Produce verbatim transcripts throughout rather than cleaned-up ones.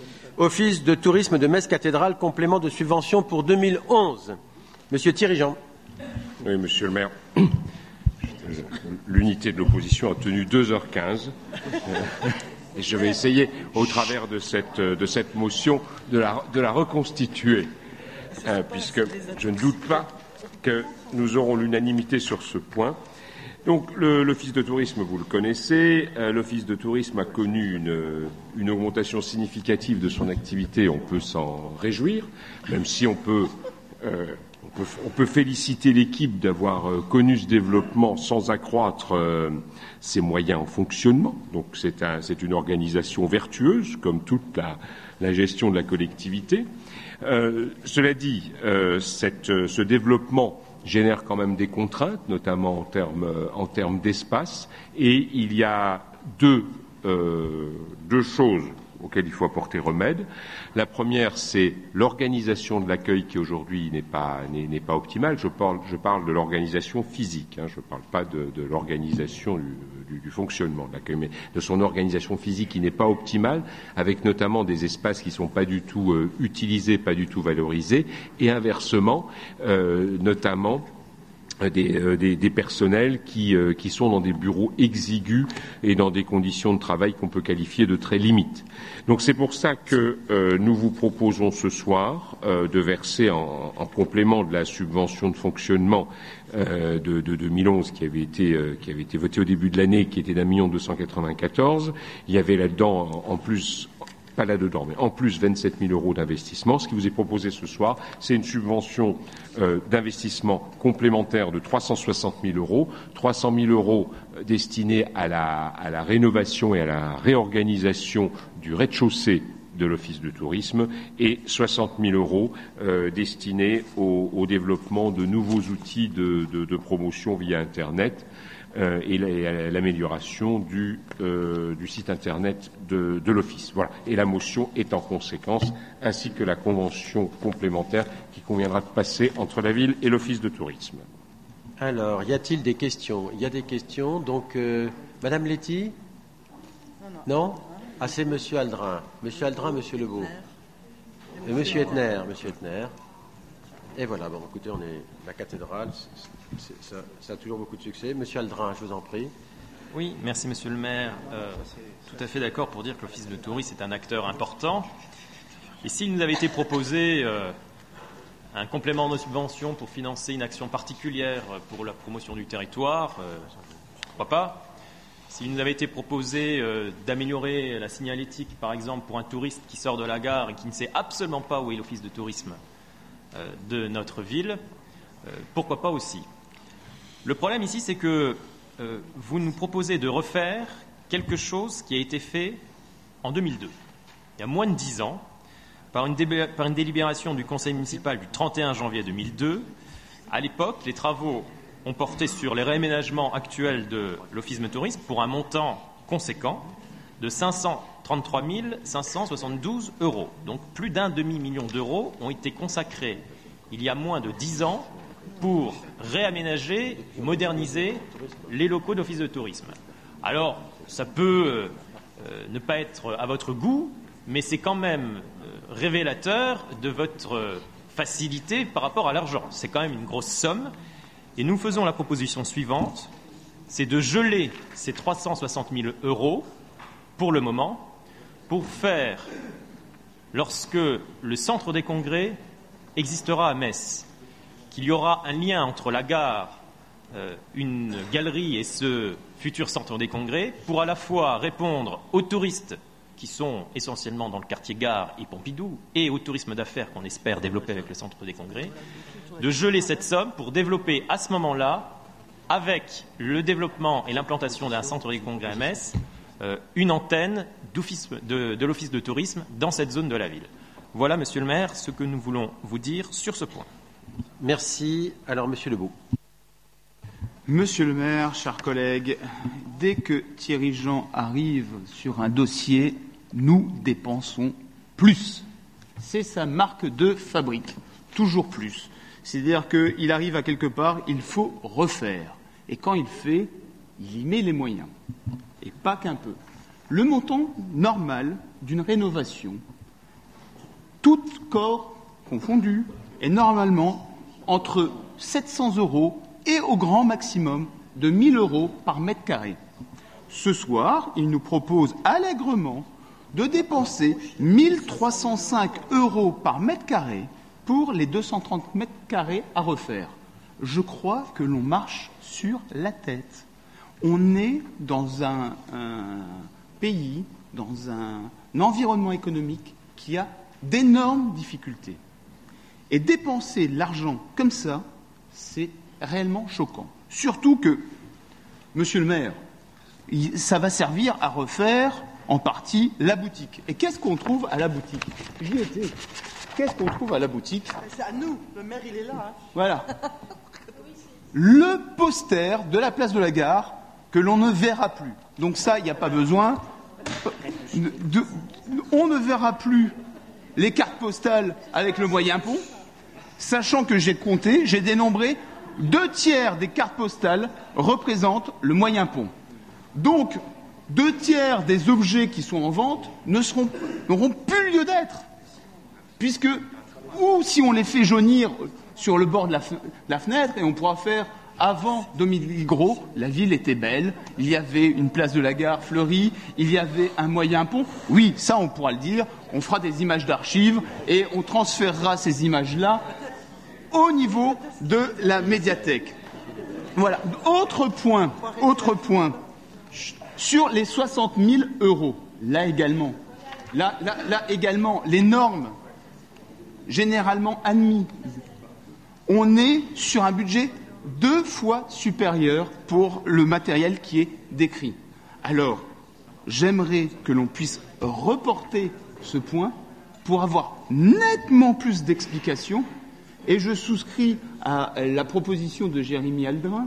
Office de tourisme de Metz-Cathédrale, complément de subvention pour deux mille onze. Monsieur Thierry Jean. Oui, monsieur le maire. L'unité de l'opposition a tenu deux heures quinze. Et je vais essayer, au travers de cette, de cette motion, de la, de la reconstituer, euh, puisque je ne doute pas que nous aurons l'unanimité sur ce point. Donc, le, l'Office de tourisme, vous le connaissez. Euh, L'Office de tourisme a connu une, une augmentation significative de son activité. On peut s'en réjouir, même si on peut, euh, on peut, on peut féliciter l'équipe d'avoir euh, connu ce développement sans accroître euh, ses moyens en fonctionnement. Donc, c'est, un, c'est une organisation vertueuse, comme toute la, la gestion de la collectivité. Euh, cela dit, euh, cette, ce développement génère quand même des contraintes, notamment en termes, en termes d'espace, et il y a deux, euh, deux choses auxquelles il faut apporter remède. La première, c'est l'organisation de l'accueil qui aujourd'hui n'est pas, n'est, n'est pas optimale. Je parle, je parle de l'organisation physique, hein, je ne parle pas de, de l'organisation du, du, du fonctionnement de l'accueil, mais de son organisation physique qui n'est pas optimale, avec notamment des espaces qui ne sont pas du tout euh, utilisés, pas du tout valorisés, et inversement, euh, notamment Des, euh, des, des personnels qui, euh, qui sont dans des bureaux exigus et dans des conditions de travail qu'on peut qualifier de très limites. Donc c'est pour ça que euh, nous vous proposons ce soir euh, de verser en, en complément de la subvention de fonctionnement euh, de, de deux mille onze qui avait été euh, qui avait été votée au début de l'année, qui était d'un million deux cent quatre-vingt-quatorze. Il y avait là-dedans en, en plus pas là-dedans, mais en plus vingt-sept mille euros d'investissement. Ce qui vous est proposé ce soir, c'est une subvention euh, d'investissement complémentaire de trois cent soixante mille euros, trois cent mille euros destinés à la, à la rénovation et à la réorganisation du rez-de-chaussée de l'Office de tourisme et soixante mille euros euh, destinés au, au développement de nouveaux outils de, de, de promotion via Internet. Euh, et l'amélioration du, euh, du site Internet de, de l'Office. Voilà. Et la motion est en conséquence, ainsi que la convention complémentaire qui conviendra de passer entre la ville et l'Office de tourisme. Alors, y a-t-il des questions? Il y a des questions. Donc, euh, Madame Letty? Non, non. Non Ah, c'est Monsieur Aldrin. Monsieur Aldrin, Monsieur Lebeau. Et Monsieur Etner. Monsieur Etner. Et voilà, bon, écoutez, on est la cathédrale, c'est, c'est, ça, ça a toujours beaucoup de succès. Monsieur Aldrin, je vous en prie. Oui, merci Monsieur le maire. Euh, tout à fait d'accord pour dire que l'Office de tourisme est un acteur important. Et s'il nous avait été proposé euh, un complément de subvention pour financer une action particulière pour la promotion du territoire, euh, pourquoi pas. S'il nous avait été proposé euh, d'améliorer la signalétique, par exemple, pour un touriste qui sort de la gare et qui ne sait absolument pas où est l'Office de tourisme de notre ville, euh, pourquoi pas aussi. Le problème ici, c'est que euh, vous nous proposez de refaire quelque chose qui a été fait en deux mille deux, il y a moins de dix ans, par une, dé- par une délibération du conseil municipal du trente et un janvier deux mille deux. À l'époque, les travaux ont porté sur les réaménagements actuels de l'Office de tourisme pour un montant conséquent de cinq cent trente-trois mille cinq cent soixante-douze euros. Donc plus d'un demi-million d'euros ont été consacrés il y a moins de dix ans pour réaménager, moderniser les locaux d'Office de tourisme. Alors, ça peut euh, ne pas être à votre goût, mais c'est quand même euh, révélateur de votre facilité par rapport à l'argent. C'est quand même une grosse somme. Et nous faisons la proposition suivante, c'est de geler ces trois cent soixante mille euros pour le moment, pour faire, lorsque le centre des congrès existera à Metz, qu'il y aura un lien entre la gare, euh, une galerie et ce futur centre des congrès, pour à la fois répondre aux touristes qui sont essentiellement dans le quartier Gare et Pompidou, et au tourisme d'affaires qu'on espère développer avec le centre des congrès, de geler cette somme pour développer à ce moment-là, avec le développement et l'implantation d'un centre des congrès à Metz, euh, une antenne de, de l'Office de tourisme dans cette zone de la ville. Voilà, Monsieur le maire, ce que nous voulons vous dire sur ce point. Merci. Alors, Monsieur Lebeau. Monsieur le maire, chers collègues, dès que Thierry Jean arrive sur un dossier, nous dépensons plus. C'est sa marque de fabrique, toujours plus. C'est-à-dire qu'il arrive à quelque part, il faut refaire. Et quand il fait, il y met les moyens. Et pas qu'un peu. Le montant normal d'une rénovation corps confondus, est normalement entre sept cents euros et au grand maximum de mille euros par mètre carré. Ce soir, il nous propose allègrement de dépenser mille trois cent cinq euros par mètre carré pour les deux cent trente mètres carrés à refaire. Je crois que l'on marche sur la tête. On est dans un, un pays, dans un, un environnement économique qui a d'énormes difficultés. Et dépenser l'argent comme ça, c'est réellement choquant. Surtout que, monsieur le maire, ça va servir à refaire en partie la boutique. Et qu'est-ce qu'on trouve à la boutique? J'y étais. Qu'est-ce qu'on trouve à la boutique? C'est à nous. Le maire, il est là. Hein. Voilà. Le poster de la place de la Gare que l'on ne verra plus. Donc ça, il n'y a pas besoin. De, de, on ne verra plus les cartes postales avec le moyen pont, sachant que j'ai compté, j'ai dénombré deux tiers des cartes postales représentent le moyen pont. Donc, deux tiers des objets qui sont en vente ne seront, n'auront plus lieu d'être. Puisque, ou si on les fait jaunir sur le bord de la, fe- de la fenêtre, et on pourra faire, avant Dominique Gros, la ville était belle, il y avait une place de la Gare fleurie, il y avait un moyen pont. Oui, ça on pourra le dire, on fera des images d'archives et on transférera ces images-là au niveau de la médiathèque. Voilà. Autre point, autre point. Sur les soixante mille euros, là également, là, là, là également, les normes généralement admises, on est sur un budget deux fois supérieur pour le matériel qui est décrit. Alors, j'aimerais que l'on puisse reporter ce point pour avoir nettement plus d'explications, et je souscris à la proposition de Jérémy Aldrin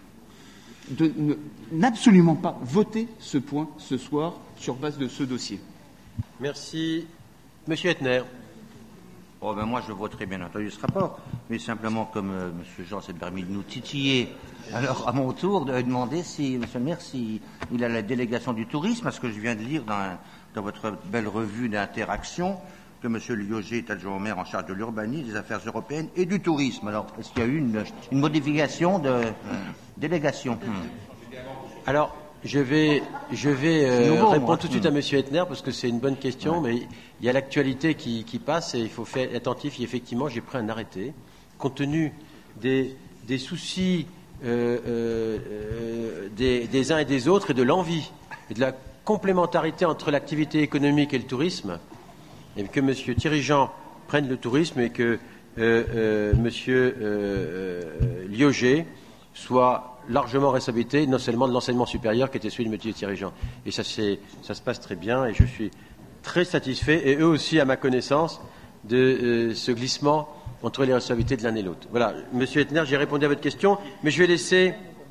de ne, n'absolument pas voter ce point ce soir sur base de ce dossier. Merci. Monsieur Ettner. Oh ben moi, je voterai bien entendu ce rapport, mais simplement comme euh, M. Jean s'est permis de nous titiller, alors à mon tour de demander si, M. le maire, s'il si a la délégation du tourisme, parce que je viens de lire dans, dans votre belle revue d'interaction que M. Lioger est adjoint au maire en charge de l'urbanisme, des affaires européennes et du tourisme. Alors, est-ce qu'il y a eu une, une modification de euh, délégation hmm. Alors, je vais, je vais euh, nouveau, répondre moi. tout de suite à M. Ettner parce que c'est une bonne question, ouais. Mais il y a l'actualité qui, qui passe et il faut faire attentif. Et effectivement, j'ai pris un arrêté compte tenu des, des soucis euh, euh, des, des uns et des autres et de l'envie et de la complémentarité entre l'activité économique et le tourisme, et que M. Thierry Jean prenne le tourisme et que euh, euh, M. Euh, euh, Lioger soit largement responsabilité, non seulement de l'enseignement supérieur qui était celui de M. Thierry Jean. Et ça, c'est, ça se passe très bien et je suis très satisfait, et eux aussi, à ma connaissance, de euh, ce glissement entre les responsabilités de l'un et l'autre. Voilà, M. Ettner, j'ai répondu à votre question, mais je vais laisser,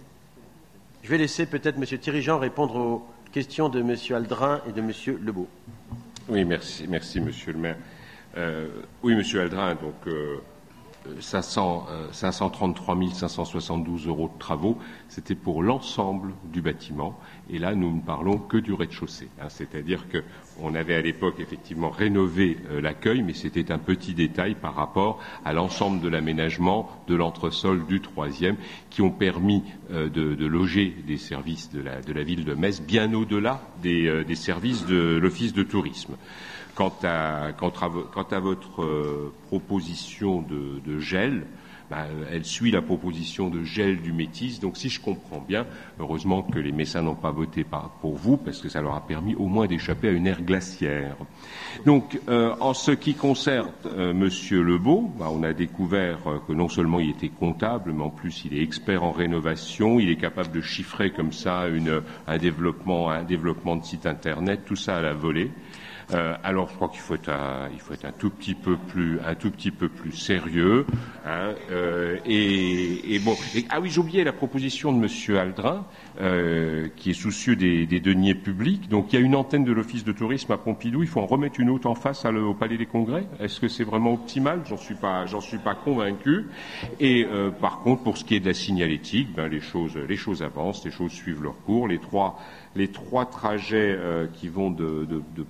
je vais laisser peut-être M. Thierry Jean répondre aux questions de M. Aldrin et de M. Lebeau. Oui, merci, merci Monsieur le maire. Euh, oui, Monsieur Aldrin, donc euh, cinq cent trente-trois mille cinq cent soixante-douze euros de travaux, c'était pour l'ensemble du bâtiment. Et là, nous ne parlons que du rez-de-chaussée. Hein, c'est-à-dire qu'on avait à l'époque effectivement rénové euh, l'accueil, mais c'était un petit détail par rapport à l'ensemble de l'aménagement de l'entresol du troisième, qui ont permis euh, de, de loger des services de la, de la ville de Metz bien au-delà des, euh, des services de l'Office de tourisme. Quant à, quant à, quant à votre euh, proposition de, de gel, ben, elle suit la proposition de gel du Métis. Donc, si je comprends bien, heureusement que les Messins n'ont pas voté par, pour vous, parce que ça leur a permis au moins d'échapper à une ère glaciaire. Donc, euh, en ce qui concerne euh, Monsieur Lebeau, ben, on a découvert euh, que non seulement il était comptable, mais en plus il est expert en rénovation, il est capable de chiffrer comme ça une, un développement, un développement de site internet, tout ça à la volée. Euh, alors, je crois qu'il faut être, un, il faut être un tout petit peu plus, un tout petit peu plus sérieux. Hein, euh, et, et bon, et, ah oui, j'ai oublié la proposition de Monsieur Aldrin, euh, qui est soucieux des, des deniers publics. Donc, il y a une antenne de l'Office de tourisme à Pompidou. Il faut en remettre une autre en face à le, au Palais des Congrès. Est-ce que c'est vraiment optimal? J'en suis pas, j'en suis pas convaincu. Et euh, par contre, pour ce qui est de la signalétique, ben les choses, les choses avancent, les choses suivent leur cours. Les trois, les trois trajets euh, qui vont de, de, de Pompidou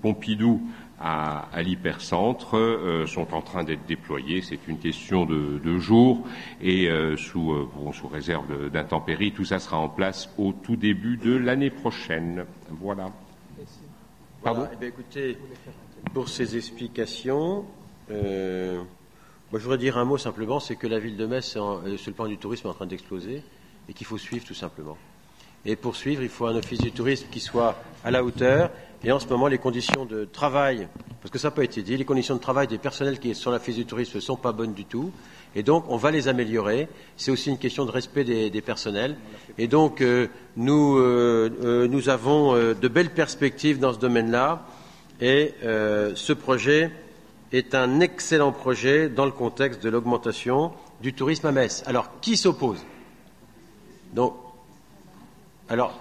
Pompidou à, à l'hypercentre euh, sont en train d'être déployés. C'est une question de, de jours et euh, sous, euh, bon, sous réserve d'intempéries, tout ça sera en place au tout début de l'année prochaine. Voilà. Pardon. Voilà, eh bien, écoutez, pour ces explications, euh, moi, je voudrais dire un mot simplement, c'est que la ville de Metz, en, euh, sur le plan du tourisme, est en train d'exploser et qu'il faut suivre tout simplement. Et pour suivre, il faut un office du tourisme qui soit à la hauteur. Et en ce moment, les conditions de travail, parce que ça n'a pas été dit, les conditions de travail des personnels qui sont sur l'office du tourisme ne sont pas bonnes du tout. Et donc, on va les améliorer. C'est aussi une question de respect des, des personnels. Et donc, euh, nous, euh, euh, nous avons euh, de belles perspectives dans ce domaine-là. Et euh, ce projet est un excellent projet dans le contexte de l'augmentation du tourisme à Metz. Alors, qui s'oppose? Donc, alors,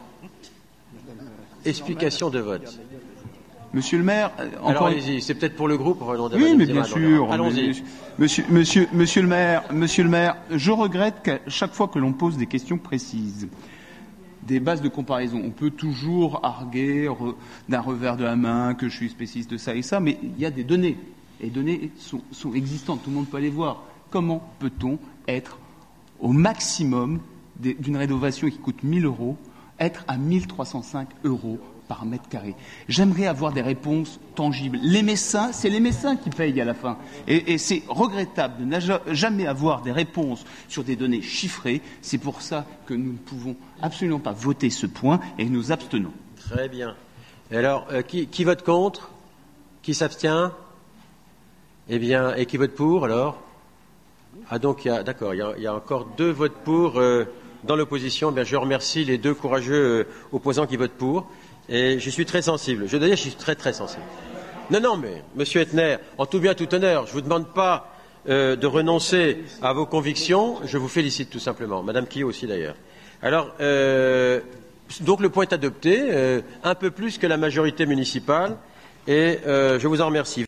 explication de vote. Monsieur le maire, encore... Alors allez-y, c'est peut-être pour le groupe. Oui, mais bien sûr. Allons-y. Monsieur, monsieur, monsieur le maire, monsieur le maire, je regrette qu'à chaque fois que l'on pose des questions précises, des bases de comparaison, on peut toujours arguer d'un revers de la main que je suis spécialiste de ça et ça, mais il y a des données. Et les données sont, sont existantes, tout le monde peut aller voir. Comment peut-on être au maximum d'une rénovation qui coûte mille euros, être à mille trois cent cinq euros par mètre carré? J'aimerais avoir des réponses tangibles. Les médecins, c'est les médecins qui payent à la fin. Et, et c'est regrettable de ne jamais avoir des réponses sur des données chiffrées. C'est pour ça que nous ne pouvons absolument pas voter ce point et nous abstenons. Très bien. Et alors, euh, qui, qui vote contre? Qui s'abstient? Eh bien, et qui vote pour alors? Ah donc, il y a, d'accord, il y a, il y a encore deux votes pour euh, dans l'opposition. Eh bien, je remercie les deux courageux euh, opposants qui votent pour. Et je suis très sensible. Je dois dire, je suis très très sensible. Non, non, mais Monsieur Ettner, en tout bien, tout honneur, je ne vous demande pas euh, de renoncer à vos convictions. Je vous félicite tout simplement. Madame Quillot aussi d'ailleurs. Alors, euh, donc le point est adopté, euh, un peu plus que la majorité municipale, et euh, je vous en remercie.